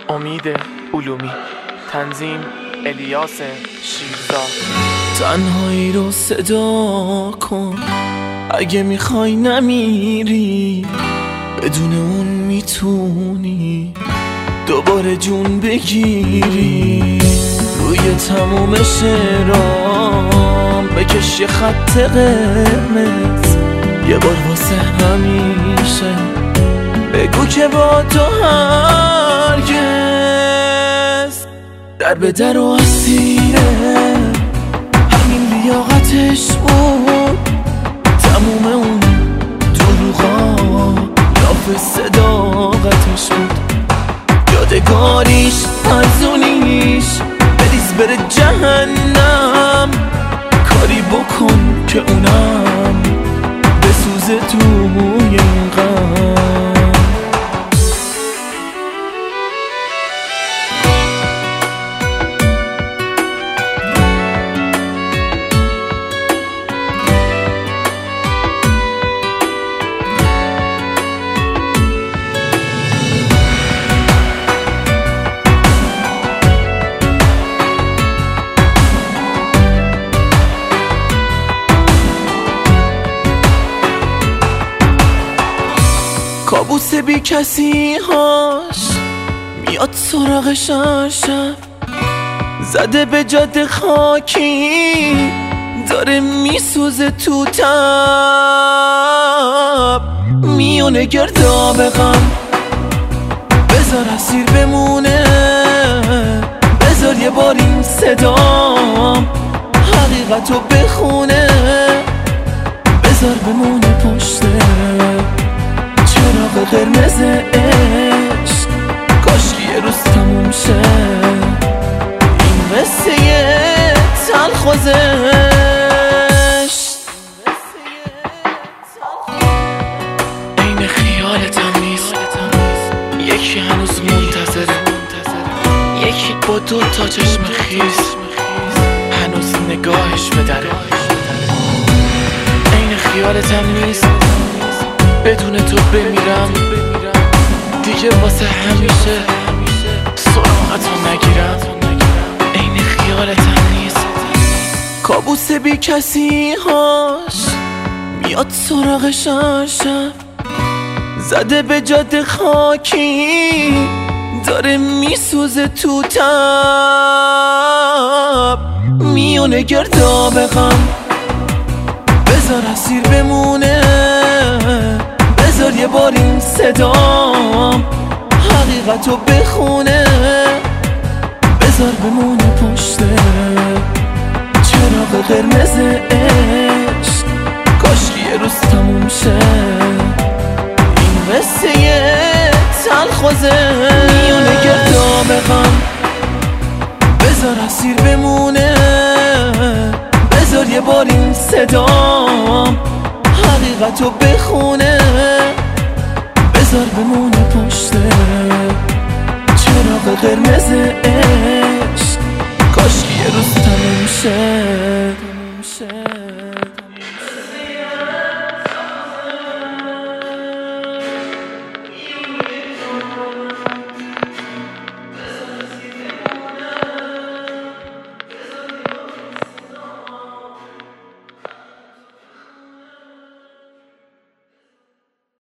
امید علومی، تنظیم الیاس شیرزاد. تنهایی رو صدا کن اگه میخوای نمیری، بدون اون میتونی دوباره جون بگیری. روی تموم شعرام بکش یه خط قرمز، یه بار واسه همیشه بگو که با تو هرگز در به در و اسیره. همین لیاقتش بود، تموم اون دروغا لاف صداقتش بود. یادگاریش ارزونیش بریز بره جهنم، کاری بکن که اونم بسوزه توی این غم. کابوس بی کسی هاش میاد سراغش هر شب، زده به جاده خاکی داره میسوزه تو تب. میونه گرداب غم، بذار اسیر بمونه، بذار یه بار این صدام حقیقتو بخونه، بذار بمونه پشته چراغ قرمز عشق. کاشکی یه روز تموم شه این قصه تلخ و زشت. عین خیالتم نیست، یکی هنوز منتظره، یکی با دو تا چشم خیس هنوز نگاهش به دره. عین خیالتم نیست، بدون تو بمیرم دیگه واسه همیشه سراغتو نگیرم. عین خیالتم نیست، کابوس بی کسی هاش میاد سراغش هر شب، زده به جاده خاکی داره میسوزه تو تب. میونه گرداب غم، بذار اسیر بمونه، بذار یه بار این صدام حقیقتو بخونه، بذار بمونه پشته چراغ قرمز عشق. کاشکی یه روز تموم شه این قصه تلخ و زشت. میونه گرداب غم، بذار اسیر بمونه، بذار یه بار این صدام حقیقتو بخونه، بذار بمونه پشته چراغ قرمز